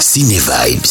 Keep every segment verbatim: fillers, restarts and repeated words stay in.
Ciné Vibes.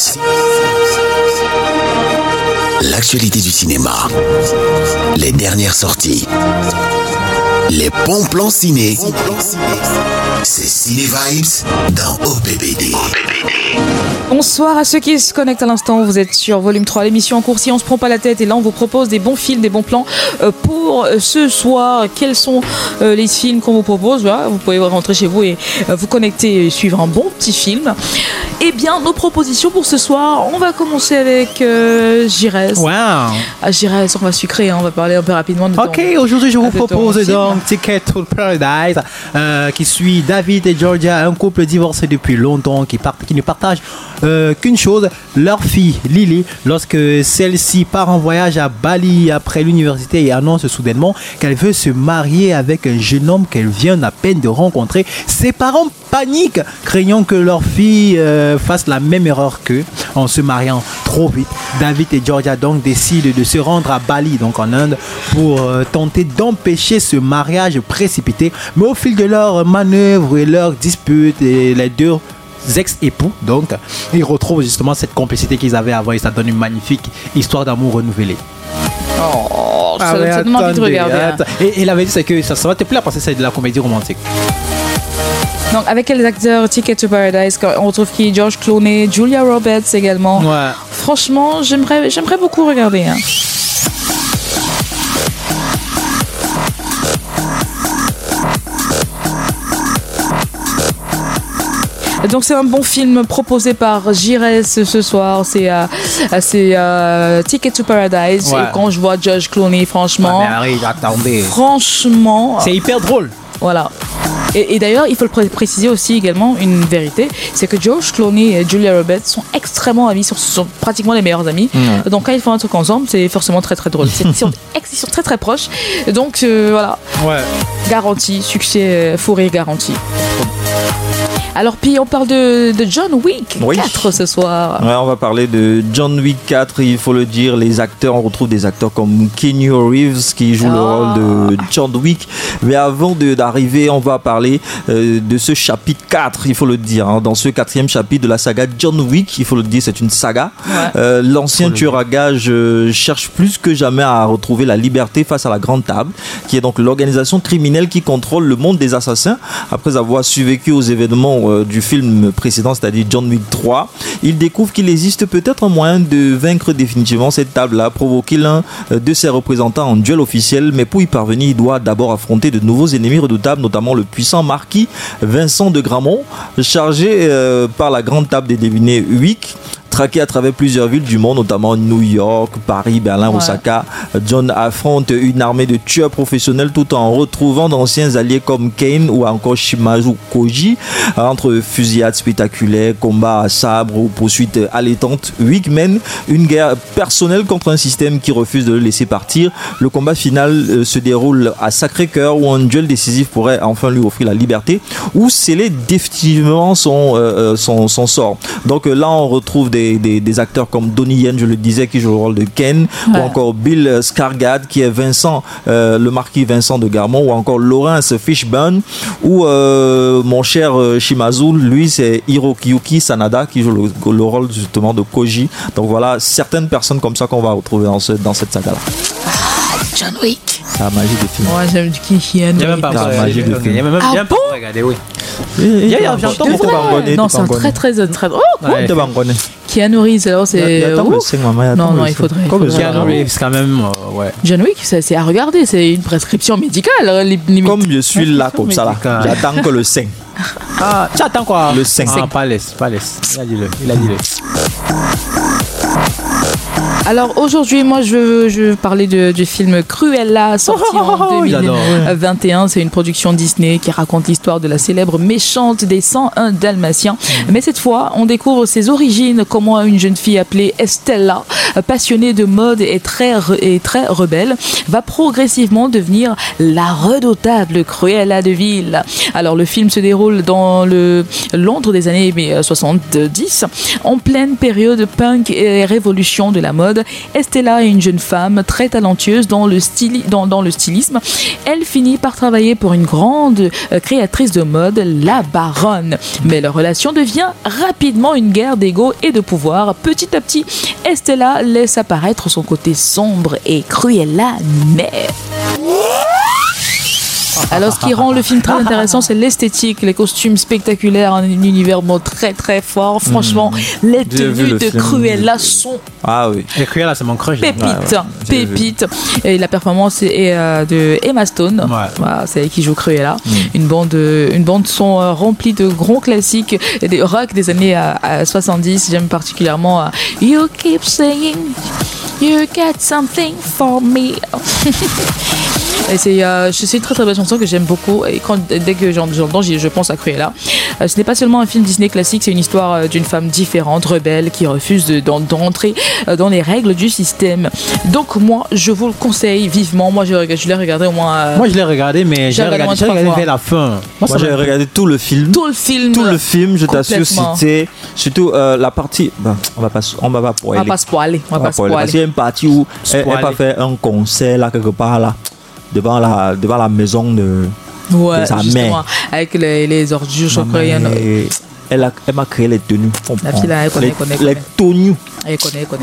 L'actualité du cinéma. Les dernières sorties. Les bons plans ciné. C'est Ciné Vibes dans O P B D. Bonsoir à ceux qui se connectent à l'instant. Vous êtes sur Volume trois, l'émission en cours Si on se prend pas la tête. Et là, on vous propose des bons films, des bons plans pour ce soir. Quels sont les films qu'on vous propose? Voilà, vous pouvez rentrer chez vous et vous connecter et suivre un bon petit film. Eh bien, nos propositions pour ce soir, on va commencer avec euh, Jirez. Wow. Ah, Jirez, on va sucrer, hein, on va parler un peu rapidement de Ok, ton, aujourd'hui je vous de propose ton film. donc Ticket to Paradise, euh, qui suit David et Georgia, un couple divorcé depuis longtemps, qui, part, qui ne partagent euh, qu'une chose, leur fille Lily, lorsque celle-ci part en voyage à Bali après l'université et annonce soudainement qu'elle veut se marier avec un jeune homme qu'elle vient à peine de rencontrer. Ses parents paniquent, craignant que leur fille euh, fasse la même erreur qu'eux en se mariant trop vite. David et Georgia donc décident de se rendre à Bali, donc en Inde, pour euh, tenter d'empêcher ce mariage précipité. Mais au fil de leurs manœuvres et leurs disputes, et les deux ex-époux, donc, ils retrouvent justement cette complicité qu'ils avaient avant et ça donne une magnifique histoire d'amour renouvelée. Oh, ça, Ah ouais, ça donne envie de attendez, regarder. hein. attends. Et, et la vérité, c'est que ça, ça va te plaire parce que c'est de la comédie romantique. Donc, avec quels acteurs? Ticket to Paradise, on retrouve qui? George Clooney, Julia Roberts également. Ouais. Franchement, j'aimerais, j'aimerais beaucoup regarder. Hein. Donc c'est un bon film proposé par Jirez ce soir, c'est, euh, c'est euh, Ticket to Paradise. Ouais. Et quand je vois George Clooney, franchement, Ah, mais arrive, attendez. franchement, C'est hyper drôle. voilà. Et, et d'ailleurs, il faut le pré- préciser aussi également une vérité, c'est que George Clooney et Julia Roberts sont extrêmement amis, sont, sont pratiquement les meilleurs amis. Mmh. Donc quand ils font un truc ensemble, c'est forcément très très drôle. C'est, ils, sont, ex- ils sont très très proches. Donc euh, voilà, Ouais. garanti, succès, euh, fou rire garanti. Alors puis on parle de, de John Wick Oui. quatre ce soir. Ouais, on va parler de John Wick quatre, il faut le dire, les acteurs, on retrouve des acteurs comme Keanu Reeves qui joue Ah. le rôle de John Wick. Mais avant de, d'arriver, on va parler euh, de ce chapitre quatre, il faut le dire, hein. Dans ce quatrième chapitre de la saga John Wick, il faut le dire, c'est une saga. Ouais. Euh, l'ancien tueur à gages euh, cherche plus que jamais à retrouver la liberté face à la grande table, qui est donc l'organisation criminelle qui contrôle le monde des assassins. Après avoir survécu aux événements euh, du film précédent, c'est-à-dire John Wick trois, il découvre qu'il existe peut-être un moyen de vaincre définitivement cette table-là, provoquer l'un de ses représentants en duel officiel, mais pour y parvenir, il doit d'abord affronter de nouveaux ennemis redoutables, notamment le puissant marquis Vincent de Gramont, chargé euh, par la grande table des devinés Wick. Traqué à travers plusieurs villes du monde, notamment New York, Paris, Berlin, Ouais. Osaka, John affronte une armée de tueurs professionnels tout en retrouvant d'anciens alliés comme Kane ou encore Shimazu Koji. Entre fusillades spectaculaires, combats à sabre ou poursuites allaitantes, Wick mène une guerre personnelle contre un système qui refuse de le laisser partir. Le combat final euh, se déroule à Sacré-Cœur où un duel décisif pourrait enfin lui offrir la liberté ou sceller définitivement son, euh, son, son sort. Donc euh, là, on retrouve des Des, des, des acteurs comme Donnie Yen, je le disais, qui joue le rôle de Ken, Ouais. ou encore Bill Skarsgård qui est Vincent, euh, le marquis Vincent de Garmont, ou encore Lawrence Fishburne, ou euh, mon cher euh, Shimazu, lui c'est Hirokiyuki Sanada qui joue le, le rôle justement de Koji. Donc voilà, certaines personnes comme ça qu'on va retrouver dans, ce, dans cette saga-là. John Wick. C'est la magie des films. Ouais, j'aime du Keanu. Il n'y a même pas Ah, regardé. magie de Il y a même Ah il y a même bon pas regardé, oui. Il y a- j'entends De beaucoup vrai? Non, c'est un très très très. Oh, Ouais. Keanu Reeves, alors c'est. Ouh. Non, non, il faudrait. il faudrait Keanu regarder. Reeves, quand même, euh, ouais. John Wick, c'est, c'est à regarder, c'est une prescription médicale. hein, li- limite. Comme je suis là, comme ça, là, Médical. j'attends que le cinq. Ah, tu attends quoi? Le cinq. Ah, pas laisse, pas laisse. Il a dit le, il a dit le. Alors aujourd'hui, moi je veux, je veux parler de, du film Cruella, sorti en il adore, deux mille vingt et un. C'est une production Disney qui raconte l'histoire de la célèbre méchante des cent un Dalmatiens. Mais cette fois, on découvre ses origines, comment une jeune fille appelée Estella passionnée de mode et très, re- et très rebelle, va progressivement devenir la redoutable Cruella de Vil. Alors le film se déroule dans le Londres des années soixante-dix, en pleine période punk et révolution de la mode. Estella est une jeune femme très talentueuse dans le, styli- dans, dans le stylisme. Elle finit par travailler pour une grande euh, créatrice de mode, la Baronne. Mais leur relation devient rapidement une guerre d'ego et de pouvoir. Petit à petit, Estella laisse apparaître son côté sombre et Cruella naît. Alors, ce qui rend le film très intéressant, c'est l'esthétique, les costumes spectaculaires, un univers bon, très très fort. Franchement, mmh. les tenues de Cruella sont ah oui. Et Cruella, c'est mon crush. Pépite, ouais, ouais. pépite. Et la performance est euh, de Emma Stone. Ouais. Voilà, c'est elle qui joue Cruella. Mmh. Une bande, une bande son euh, remplie de grands classiques et des rock des années euh, soixante-dix. J'aime particulièrement euh, You Keep Saying You Got Something For Me. Et c'est, euh, c'est une très très belle chanson que j'aime beaucoup. Et quand, dès que j'entends, je pense à Cruella. Euh, ce n'est pas seulement un film Disney classique, c'est une histoire euh, d'une femme différente, rebelle, qui refuse de, d'entrer euh, dans les règles du système. Donc moi, je vous le conseille vivement. Moi, je, je l'ai regardé au moins. Euh, moi, je l'ai regardé, mais j'ai regardé, j'ai regardé vers la fin. Moi, moi j'ai regardé tout le film. Tout le film. Tout le film, je t'assure, c'était surtout euh, la partie. Ben, on va pas, on va pas spoiler. On va pas spoiler. On va pas spoiler. Parce qu'il y a une partie où elle, elle va faire un concert là quelque part là. Devant la, devant la maison de, ouais, de sa mère. Avec les, les ordures, je crois. Elle, elle, a, elle m'a créé les tenues. La fille, là, elle connaît, les, connaît, les tenues. Elle connaît, elle connaît.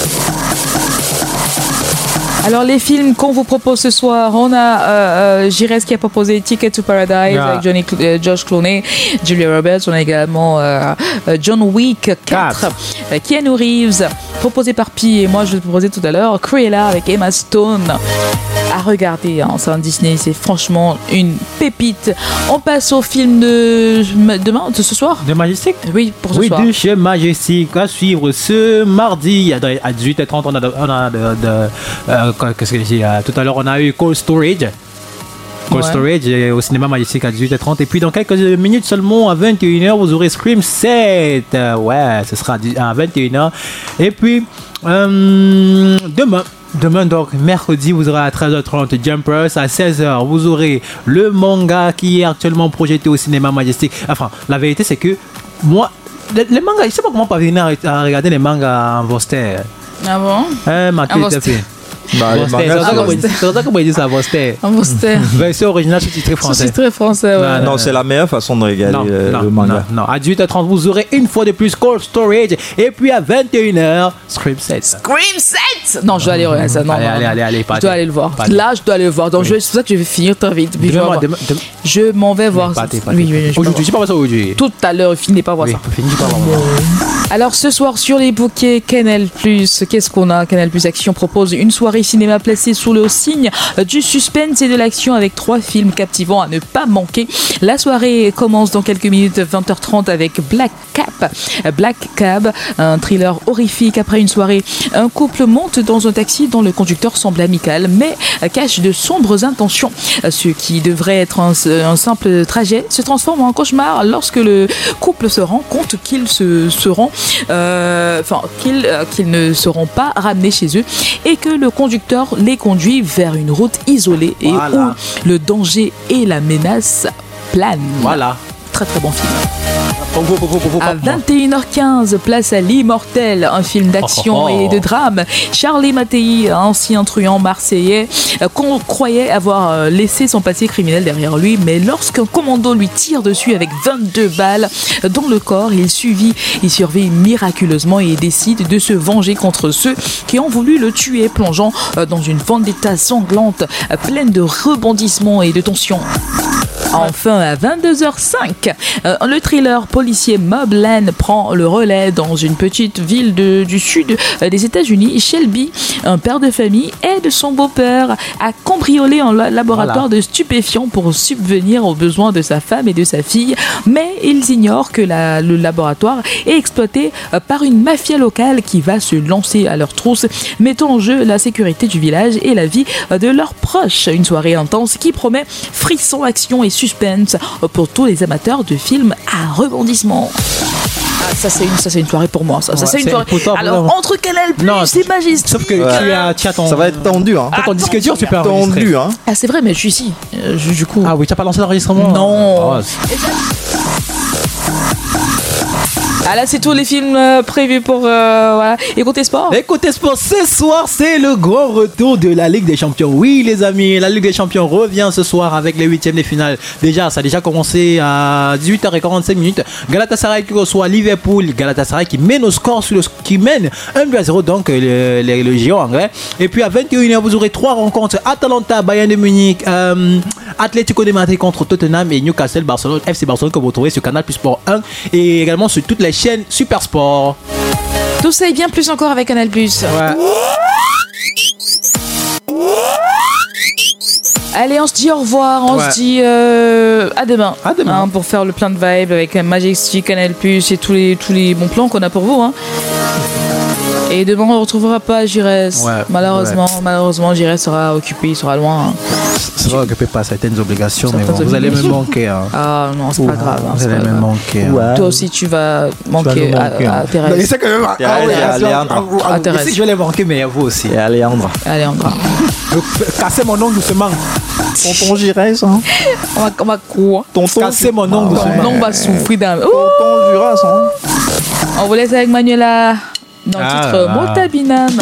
Alors les films qu'on vous propose ce soir, on a euh, euh, Gires qui a proposé Ticket to Paradise yeah. avec Johnny, euh, Josh Clooney, Julia Roberts. On a également euh, euh, John Wick quatre, euh, Keanu Reeves, proposé par Pi, et moi je le proposais tout à l'heure, Cruella avec Emma Stone. À regarder, hein, c'est un Disney, c'est franchement une pépite. On passe au film de demain, de ce soir. De Majestic. Oui, pour ce oui, soir. Oui, de chez Majestic à suivre ce mardi à dix-huit heures trente. On a, de, on a de, de, euh, qu'est-ce que j'ai dit tout à l'heure, on a eu Cold Storage. Cold ouais. Storage au cinéma Majestic à dix-huit heures trente. Et puis dans quelques minutes seulement, à vingt et une heures, vous aurez Scream sept. Ouais, ce sera à vingt et une heures. Et puis euh, demain. Demain, donc, mercredi, vous aurez à treize heures trente Jumpers. À seize heures, vous aurez le manga qui est actuellement projeté au cinéma Majestic. Enfin, la vérité, c'est que moi, les, les mangas, je ne sais pas comment parvenir à regarder les mangas en Voster. Ah bon? Euh, ma tête, Bah, c'est ça qu'on dit ça, Voster. Voster. Version originale sous-titré français. Sous-titré français, ouais. Non, non, c'est la meilleure façon de regarder non, le, non, le manga. Non, non, à dix-huit heures trente, vous aurez une fois de plus Cold Storage. Et puis à vingt et une heures, Scream sept. Scream sept. Non, je dois aller regarder ça. Non, allez, non, allez, non. allez, allez, je dois aller le voir. Là, je dois aller le voir. Donc, oui. C'est pour ça que je vais finir très vite. Puis demain, je, demain, demain, je m'en vais voir ça. Oui, oui, oui. Aujourd'hui, je ne pas voir ça aujourd'hui. Tout à l'heure, finis pas voir oui, ça. Finis pas voir ça. Alors, ce soir, sur les bouquets Canal plus, qu'est-ce qu'on a? Canal plus Action propose une soirée cinéma placée sous le signe du suspense et de l'action avec trois films captivants à ne pas manquer. La soirée commence dans quelques minutes, vingt heures trente avec Black Cap, Black Cab, un thriller horrifique. Après une soirée, un couple monte dans un taxi dont le conducteur semble amical mais cache de sombres intentions. Ce qui devrait être un, un simple trajet se transforme en cauchemar lorsque le couple se rend compte qu'ils se seront, euh, enfin qu'ils, euh, qu'ils ne seront pas ramenés chez eux et que le conducteur les conduit vers une route isolée et voilà. Où le danger et la menace planent. Voilà. Très très bon film. À vingt et une heures quinze, place à L'Immortel, un film d'action oh, oh, oh. et de drame. Charlie Mattei, ancien truand marseillais, qu'on croyait avoir laissé son passé criminel derrière lui, mais lorsqu'un commando lui tire dessus avec vingt-deux balles dans le corps, il survit, il survit miraculeusement et décide de se venger contre ceux qui ont voulu le tuer, plongeant dans une vendetta sanglante, pleine de rebondissements et de tensions. Enfin, à vingt-deux heures cinq, euh, le thriller policier Mobland prend le relais dans une petite ville de, du sud des États-Unis. Shelby, un père de famille, aide son beau-père à cambrioler un laboratoire voilà. de stupéfiants pour subvenir aux besoins de sa femme et de sa fille. Mais ils ignorent que la, le laboratoire est exploité par une mafia locale qui va se lancer à leur trousse, mettant en jeu la sécurité du village et la vie de leurs proches. Une soirée intense qui promet frisson, action et suspense pour tous les amateurs de films à rebondissement. Ah, ça c'est une, ça c'est une soirée pour moi. Ça, ça Ouais, c'est une c'est soirée. pour toi, Alors vraiment. entre Canal Plus Non, et Majestic. Sauf que Ouais. tu as, tu as ton. Ça va être tendu, hein. T'as ton disque dur, tu peux Tendu, enregistrer. hein. Ah c'est vrai, mais je suis ici. Euh, je- du coup. Ah oui, tu n'as pas lancé l'enregistrement? Non. Oh, c'est- Ah là c'est tous les films euh, prévus pour euh, voilà. Et côté sport. Et côté sport, ce soir, c'est le grand retour de la Ligue des Champions. Oui, les amis, la Ligue des Champions revient ce soir avec les huitièmes de finale. Déjà, ça a déjà commencé à dix-huit heures quarante-cinq minutes. Galatasaray qui reçoit Liverpool. Galatasaray qui mène au score, sur le, qui mène un but à zéro, donc le, le, le géant anglais. Et puis à vingt et une heures, vous aurez trois rencontres. Atalanta, Bayern de Munich, euh, Atlético de Madrid contre Tottenham et Newcastle, Barcelone, F C Barcelone que vous retrouvez sur Canal Plus Sport un et également sur toutes les chaînes Super Sport. Tout ça et bien plus encore avec Canal Plus. Ouais. Allez, on se dit au revoir, on Ouais. se dit euh, à demain. À demain. Hein, pour faire le plein de vibes avec Majestic, Canal Plus et tous les, tous les bons plans qu'on a pour vous. Hein. Et demain, on ne retrouvera pas Giresse. Ouais, malheureusement, malheureusement, Giresse sera occupé, il sera loin. Hein. Ça va occuper pas certaines obligations, mais Certaines bon, vous allez me obligations. manquer. Hein. Ah non, c'est pas grave. hein, Vous c'est allez pas me grave. manquer. hein. Ouais. Toi aussi, tu vas manquer, nous manquer, à, à hein. Thérèse. C'est quand même. Thérèse Ah ouais, et ah, Aléandre. ah, ah, Ah, je Thérèse. sais que je vais les manquer, mais à vous aussi. Et Aléandre. Allez, on va. Casser mon ongle doucement. Tonton Giresse, hein. On va, on va quoi Tonton. Casser mon ongle Ton doucement. nom va souffrir d'un. Ouh, Tonton Giresse, hein. on vous laisse avec Manuela dans le Ah titre là là. Motabinam.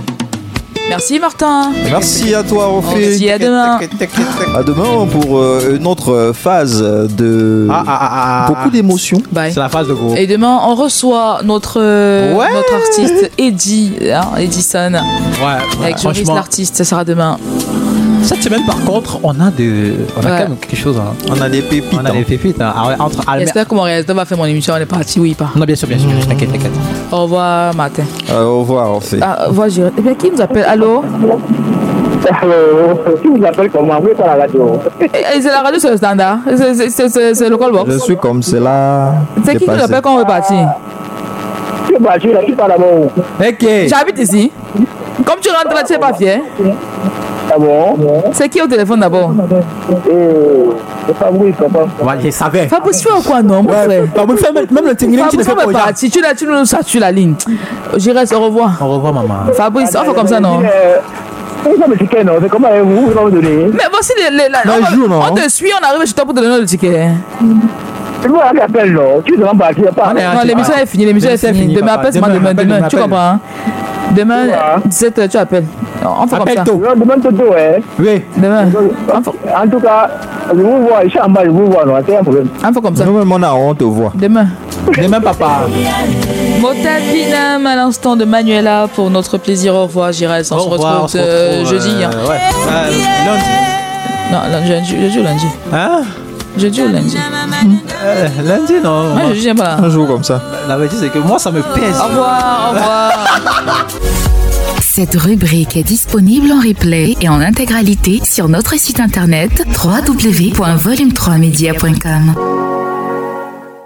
Merci Martin. Merci à toi, On se Rophée. dit à demain. À demain pour euh, une autre phase de Ah, ah, ah, ah. beaucoup d'émotions. Bye. C'est la phase de groupe. Et demain, on reçoit notre, euh, Ouais. notre artiste Eddie, hein, Edison, Ouais, avec Joris franchement, l'artiste. Ça sera demain. cette semaine, par contre, on a, de, on a Ouais. quand même quelque chose. Hein. On a des pépites. On a hein. des pépites. Hein. Ah ouais, entre Almer- J'espère que mon réalisateur va faire mon émission. On est parti, oui, pas. Non, bien sûr, bien sûr. T'inquiète, t'inquiète. Au revoir, Martin. Euh, au revoir, Rophée. Ah, voilà, j'irai. Eh bien, qui nous appelle? Allô? Allô, qui vous appelle comment? Vous êtes à la radio. Eh, eh, C'est la radio, c'est le standard. C'est- c'est- C'est c'est- c'est le callbox. Je suis comme cela. C'est qui qui nous appelle quand on est parti? Tu es battu là, tu parles d'abord. Ok. J'habite ici. Comme tu rentres là, tu n'es pas fier. Ah bon? C'est qui au téléphone d'abord? Euh, c'est pas vous, papa. Ouais, je savais. Fabrice, tu fais quoi, non, mon frère? Pas vous faire même même le tingling, tu ne Fabrice, fais on pas est aux gens. parti. Tu, l'as- tu nous satures la ligne. J'irai, au revoir. Au revoir, maman. Fabrice, on fait comme ça, non? Euh, Vous avez le ticket, non? C'est comment vous? Vous allez me donner? Mais voici les. les la- Non, on, il joue, non? on te suit, on arrive chez toi pour te donner le ticket. C'est moi qui appelle, non? Tu devrais partir, pas. On est Non, l'émission est finie, l'émission est L'émission est finie. finie, Demain, papa. appelle seulement Demain, demain, appelle, demain, demain, tu appelle. comprends, hein? Demain, Ouais. dix-sept heures, tu appelles. Non, on fait comme Appelle ça. tôt. Je demande Toto, hein. Oui. Demain, on fait, En tout cas, je vous vois, je suis en bas, je vous vois, non? C'est un problème. on fait comme ça. Nous-mêmes, on a honte, on te voit. Demain. Demain, papa. Motabinam à l'instant de Manuela pour notre plaisir. Au revoir, Girais. On Au se revoir, retrouve euh, jeudi. hein. euh, Ouais. Euh, lundi. Non, lundi, jeudi, jeudi ou lundi? Hein? Jeudi ou lundi? Euh, Lundi, non. Moi, jeudi, j'aime pas. Un jour comme ça. La vérité, c'est que moi, ça me pèse. Au revoir, au revoir. Cette rubrique est disponible en replay et en intégralité sur notre site internet w w w point volume trois media point com.